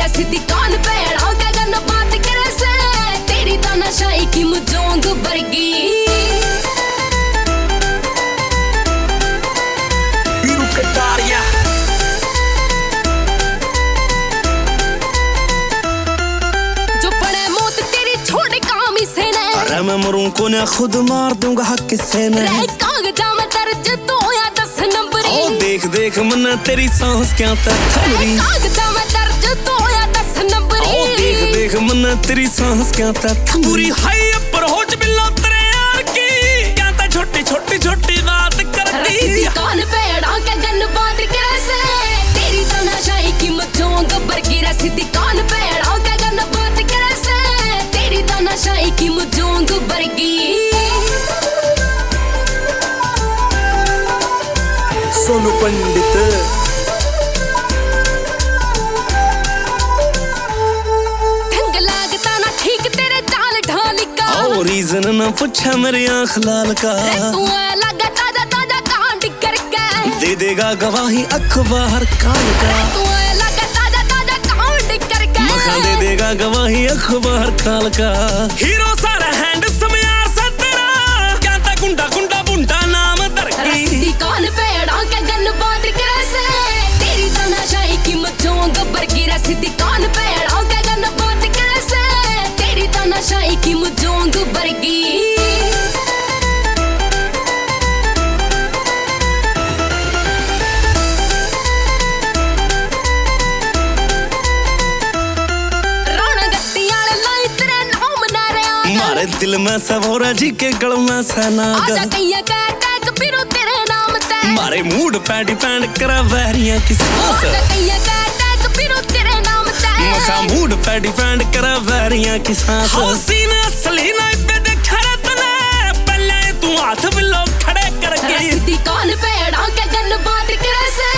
गिरा सीधी कान पे अड़ा गन बात करे से तेरी तो नशाई की मुझोंग बरगी मैं मरूं को ना खुद मार दूंगा हक किसे ने कागजा में दर्ज तो या 10 नंबर ओ देख देख मन तेरी सांस क्या थमरी कागजा में दर्ज तो या 10 नंबर ओ देख देख मन तेरी सांस क्या थमरी हाय पर होच बिल्लो तेरे यार की क्या ता छोटी छोटी छोटी बात करती सीधी कान पे अड़ा के गन बात करे से तेरी तो नशाई की मुझोंग बरगी रे सीधी कान पे अड़ा के गन बात करे से तेरी तो नशाई की मुझोंग बरगी सोनू पंडित ढंग लागता ना ठीक तेरे चाल ढाल का ओ रीजन ना पूछा मेरे आँख लाल का तू लगा ताजा ताजा कांड करके दे देगा गवाही अखबार काल का तू लगा ताजा ताजा कांड करके मखा दे देगा गवाही अखबार काल का हीरो सारा हैंड समयार सा तेरा क्या ता गुंडा गुंडा बुंडा नाम दरकी सीधी कान पे अड़ा के गन बात करे से तेरी तो नशाई की मुझोंग बरगी रे सीधी कान पे अड़ा के गन बात करे से तेरी तो नशाई की मुझोंग बरगी दिल में सवोरा जी के गल में सनागा आजा कहिया का टैग फिरो तेरे नाम ते मारे मूड पे डिपेंड करा वैरियां किस आजा कहिया का टैग फिरो तेरे नाम ते मखा मूड पे डिपेंड करा वैरियां किस हसीन असली ना पे देखा रे तने पहले तू हाथ बिलो खड़े कर गई सीधी कान पे अड़ा के गन बात करे से